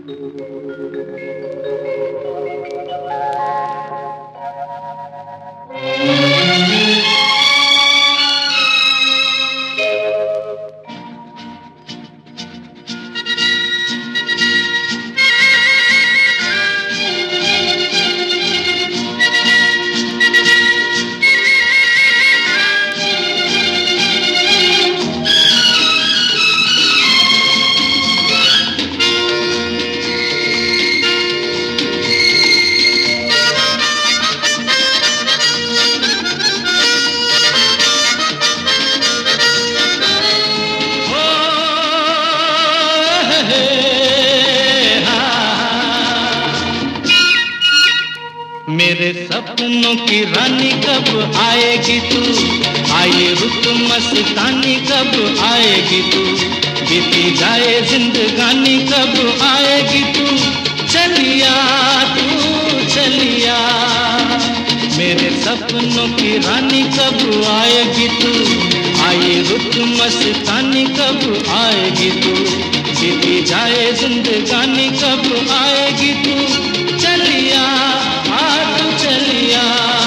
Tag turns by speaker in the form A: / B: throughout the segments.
A: मेरे सपनों की रानी कब आएगी तू, आए रुत मस्तानी कब आएगी तू, बीती जाए जिंदगानी कब आएगी तू, चलिया तू चलिया। मेरे सपनों की रानी कब आएगी तू, आए रुत मस्तानी कब आएगी तू, बीती जाए जिंदगानी कब आएगी तू, चलिया तू चलिया।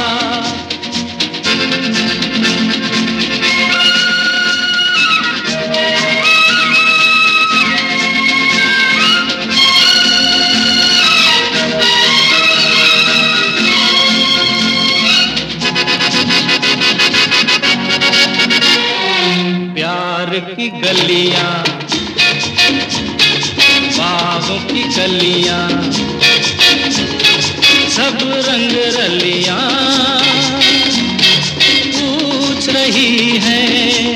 A: प्यार की गलियां, बाहों की गलियां, सब रंग रलियां पूछ रही हैं।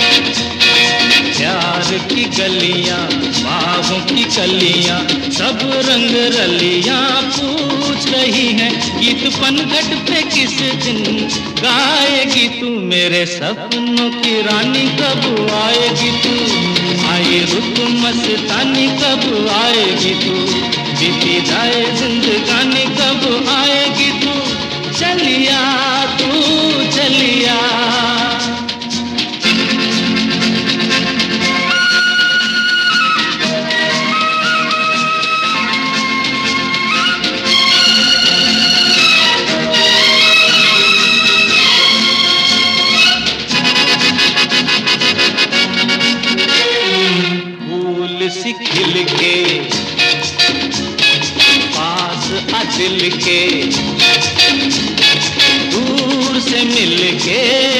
A: प्यार की गलियां, बाहों की कलियां, सब रंग रलियां पूछ रही हैं। गीत पनघट पे किस दिन गाएगी तू, मेरे सपनों की रानी कब आएगी तू, आए रुत मस्तानी कब आएगी तू, बीती जाए जिंदगानी कब आएगी तू, चलिया तू चलिया। फूल सी खिल के पास आ दिल के, दूर से मिल के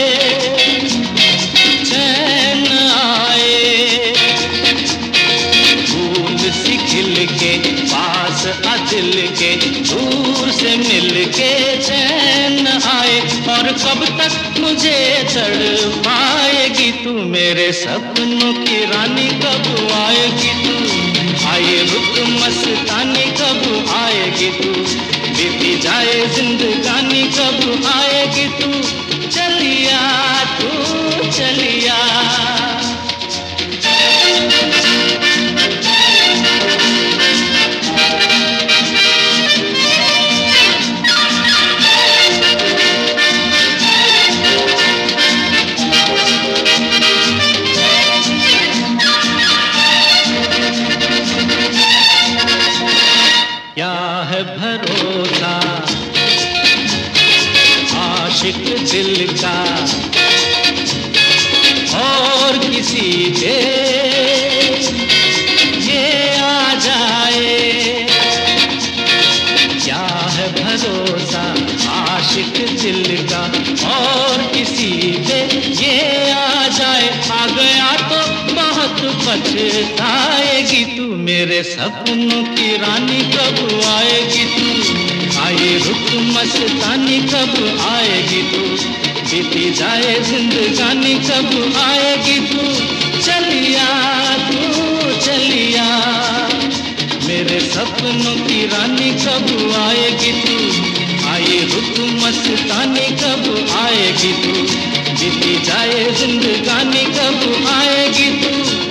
A: चैन आए। फूल सी खिल के पास आ दिल के, दूर से मिल के चैन आए। और कब तक मुझे तड़ पाएगी तू, मेरे सपनों की रानी कब आएगी तू, आए रुत मस्तानी कब आएगी तू, बीती जाए जिंदगानी कब आएगी तू, चलिया तू चलिया। क्या है भरोसा आशिक दिल का और किसी पे ये आ जाए। क्या है भरोसा आशिक दिल का और किसी पे ये आ जाए। आ गया तो बहुत पछताएगी तू, मेरे सपनों की रानी कब आएगी तू, आए रुत मस्तानी कब आएगी तू, बीती जाए जिंदगानी कब आएगी तू, चलिया तू चलिया। मेरे सपनों की रानी कब आएगी तू, आए रुत मस्तानी कब आएगी तू, बीती जाए जिंदगानी कब आएगी तू,